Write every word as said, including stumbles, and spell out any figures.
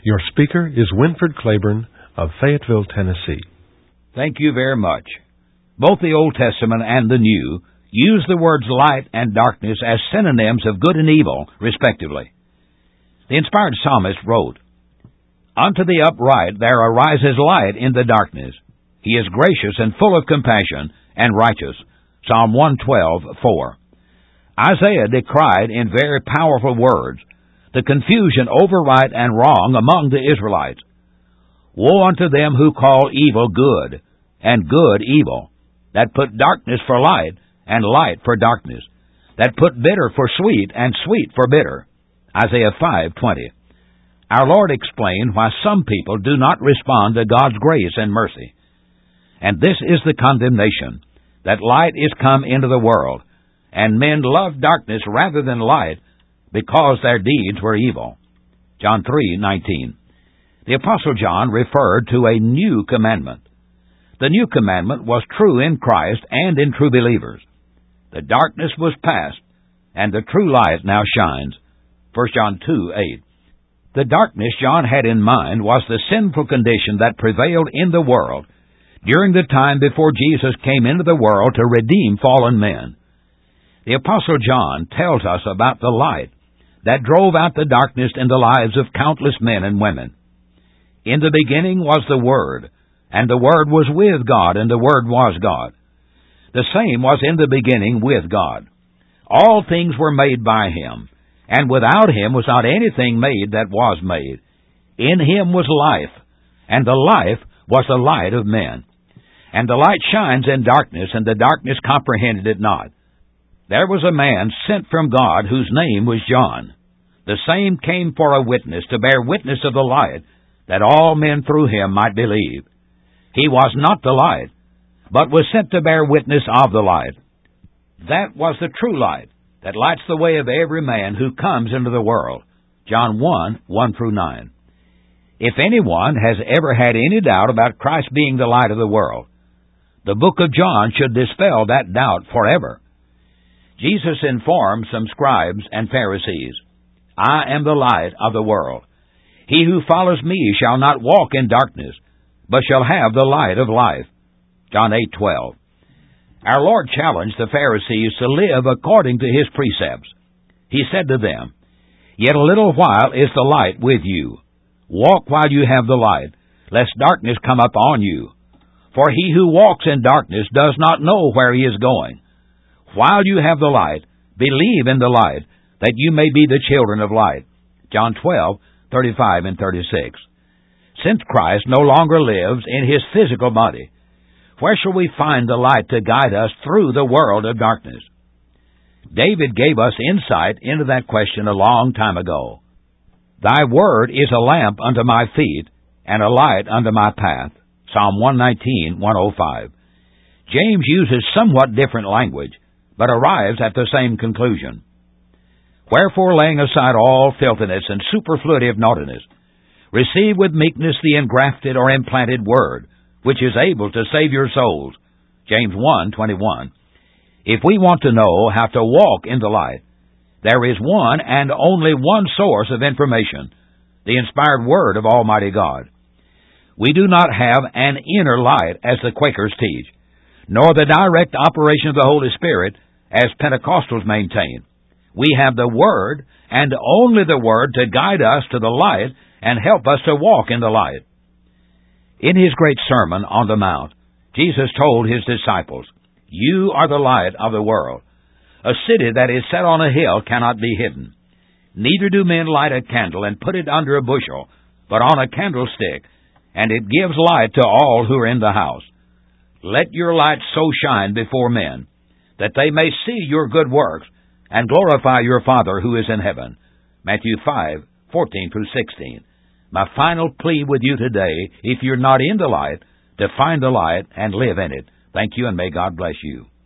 Your speaker is Winford Claiborne of Fayetteville, Tennessee. Thank you very much. Both the Old Testament and the New use the words light and darkness as synonyms of good and evil, respectively. The inspired psalmist wrote, "Unto the upright there arises light in the darkness. He is gracious and full of compassion and righteous." Psalm one twelve, four. Isaiah decried in very powerful words the confusion over right and wrong among the Israelites. "Woe unto them who call evil good, and good evil, that put darkness for light, and light for darkness, that put bitter for sweet, and sweet for bitter." Isaiah five twenty. Our Lord explained why some people do not respond to God's grace and mercy. And this is the condemnation, that light is come into the world, and men love darkness rather than light, because their deeds were evil. John three nineteen. The Apostle John referred to a new commandment. The new commandment was true in Christ and in true believers. The darkness was past, and the true light now shines. First John two eight. The darkness John had in mind was the sinful condition that prevailed in the world during the time before Jesus came into the world to redeem fallen men. The Apostle John tells us about the light that drove out the darkness in the lives of countless men and women. "In the beginning was the Word, and the Word was with God, and the Word was God. The same was in the beginning with God. All things were made by Him, and without Him was not anything made that was made. In Him was life, and the life was the light of men. And the light shines in darkness, and the darkness comprehended it not. There was a man sent from God whose name was John. The same came for a witness, to bear witness of the light, that all men through him might believe. He was not the light, but was sent to bear witness of the light. That was the true light, that lights the way of every man who comes into the world." John one, one through nine. If anyone has ever had any doubt about Christ being the light of the world, the book of John should dispel that doubt forever. Jesus informed some scribes and Pharisees, "I am the light of the world. He who follows me shall not walk in darkness, but shall have the light of life." John eight twelve. Our Lord challenged the Pharisees to live according to His precepts. He said to them, "Yet a little while is the light with you. Walk while you have the light, lest darkness come upon you. For he who walks in darkness does not know where he is going. While you have the light, believe in the light, that you may be the children of light." John twelve, thirty-five and thirty-six. Since Christ no longer lives in His physical body, where shall we find the light to guide us through the world of darkness? David gave us insight into that question a long time ago. "Thy word is a lamp unto my feet, and a light unto my path." Psalm one nineteen, one oh five. James uses somewhat different language, but arrives at the same conclusion. "Wherefore, laying aside all filthiness and superfluity of naughtiness, receive with meekness the engrafted or implanted word, which is able to save your souls." James one twenty-one. If we want to know how to walk in the light, there is one and only one source of information, the inspired Word of Almighty God. We do not have an inner light, as the Quakers teach, nor the direct operation of the Holy Spirit, as Pentecostals maintain. We have the Word, and only the Word, to guide us to the light and help us to walk in the light. In His great Sermon on the Mount, Jesus told His disciples, "You are the light of the world. A city that is set on a hill cannot be hidden. Neither do men light a candle and put it under a bushel, but on a candlestick, and it gives light to all who are in the house. Let your light so shine before men, that they may see your good works, and glorify your Father who is in heaven." Matthew five, fourteen through sixteen. My final plea with you today, if you're not in the light, to find the light and live in it. Thank you, and may God bless you.